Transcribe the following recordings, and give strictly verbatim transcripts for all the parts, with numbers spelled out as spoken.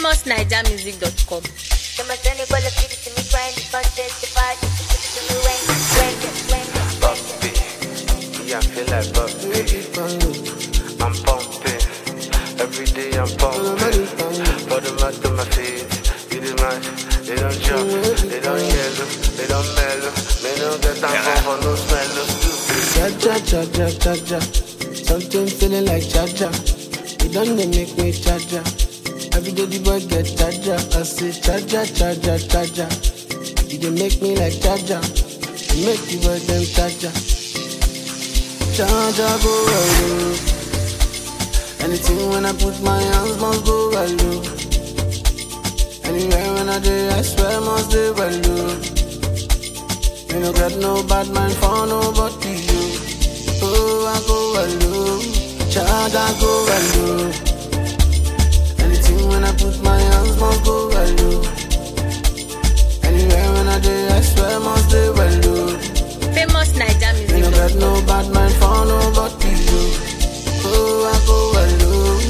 famous naija music dot com. Bumpy, yeah, I feel like Bumpy. I'm pumping, every day I'm pumping. For the math to my feet, you the match. They don't jump, they don't yellow, they don't mellow. They don't get time for no smell. Cha cha cha cha cha, something feeling like cha cha. It don't they make me cha cha. Every day the boy get cha cha. I say cha cha cha cha cha cha. It dey make me like cha cha. It make the boy them cha cha. Cha cha go well. Anything when I put my hands must go well. Anywhere when I do, I swear must do well. You no got no bad mind for nobody, you. Oh, I go alone, child, I go alone. Anything when I put my hands must go alone. Anywhere when I do, I swear must do alone. Famous naija You music no dot got com. no bad mind for nobody, you. Oh, I go alone.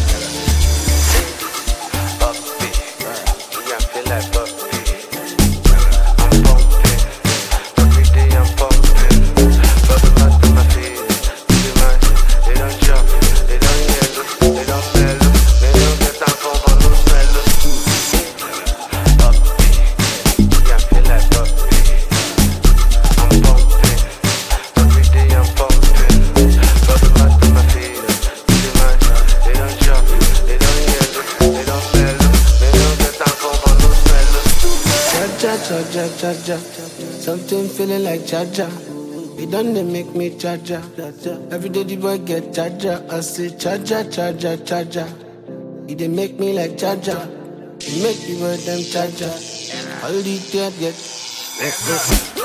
Bumpy, yeah, I feel like Bumpy. I'm pumping, every day I'm pumping. For the math to my feet, you the match. They don't jump, they don't yellow, they don't mellow. They don't get time for no smell. Bumpy, yeah, I feel like Bumpy. I'm pumping, every day I'm pumping. For the math to my feet, you the match. They don't jump, they don't yellow, they don't mellow. They don't get time for no smell. Cha cha cha cha cha cha, something feeling like cha cha. It done they make me cha cha. Every day the boy get cha cha. I say cha cha cha cha cha cha. It dey make me like cha cha. It make the boy them cha cha. All the tears get.